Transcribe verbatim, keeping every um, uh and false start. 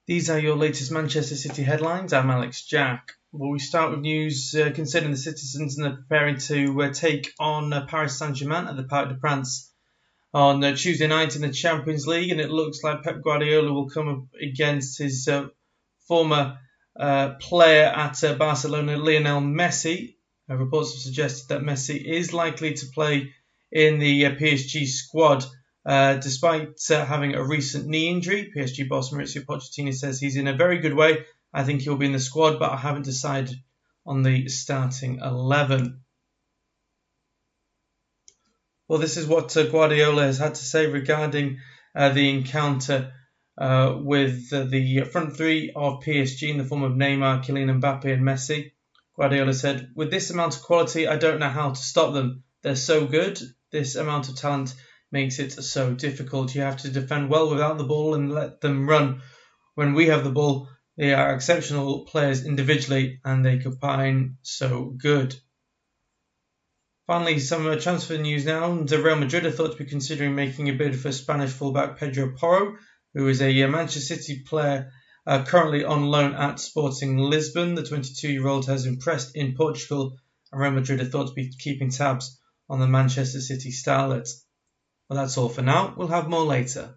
These are your latest Manchester City headlines. I'm Alex Jack. Well, we start with news uh, concerning the citizens and they're preparing to uh, take on uh, Paris Saint-Germain at the Parc des Princes on uh, Tuesday night in the Champions League, and it looks like Pep Guardiola will come up against his uh, former uh, player at uh, Barcelona, Lionel Messi. Uh, reports have suggested that Messi is likely to play in the uh, P S G squad. Uh, despite uh, having a recent knee injury, P S G boss Mauricio Pochettino says he's in a very good way. I think he'll be in the squad, but I haven't decided on the starting eleven. Well, this is what uh, Guardiola has had to say regarding uh, the encounter uh, with uh, the front three of P S G in the form of Neymar, Kylian Mbappe and Messi. Guardiola said, "With this amount of quality, I don't know how to stop them. They're so good. This amount of talent makes it so difficult. You have to defend well without the ball and let them run. When we have the ball, they are exceptional players individually and they combine so good." Finally, some uh, transfer news now. And Real Madrid are thought to be considering making a bid for Spanish fullback Pedro Porro, who is a uh, Manchester City player uh, currently on loan at Sporting Lisbon. The twenty-two-year-old has impressed in Portugal, and Real Madrid are thought to be keeping tabs on the Manchester City starlet. Well, that's all for now. We'll have more later.